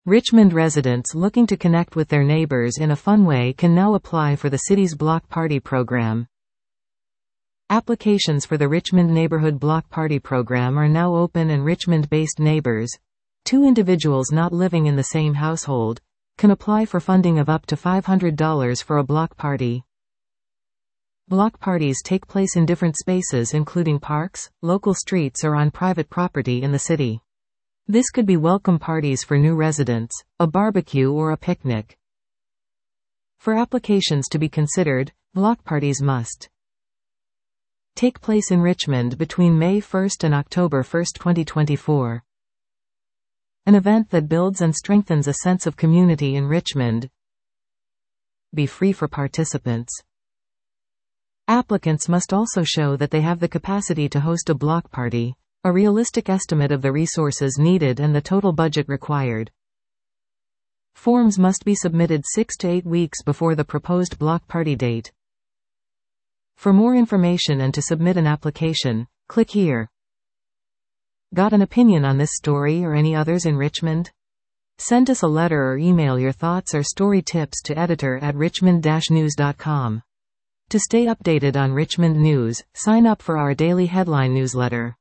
Richmond residents looking to connect with their neighbors in a fun way can now apply for the city's Block Party program. Applications for the Richmond Neighborhood Block Party program are now open, and Richmond-based neighbors, two individuals not living in the same household, can apply for funding of up to $500 for a block party. Block parties take place in different spaces including parks, local streets, or on private property in the city. This could be welcome parties for new residents, a barbecue, or a picnic. For applications to be considered, block parties must take place in Richmond between May 1 and October 1, 2024. An event that builds and strengthens a sense of community in Richmond. Be free for participants. Applicants must also show that they have the capacity to host a block party, a realistic estimate of the resources needed, and the total budget required. Forms must be submitted 6 to 8 weeks before the proposed block party date. For more information and to submit an application, click here. Got an opinion on this story or any others in Richmond? Send us a letter or email your thoughts or story tips to editor@richmond-news.com. To stay updated on Richmond news, sign up for our daily headline newsletter.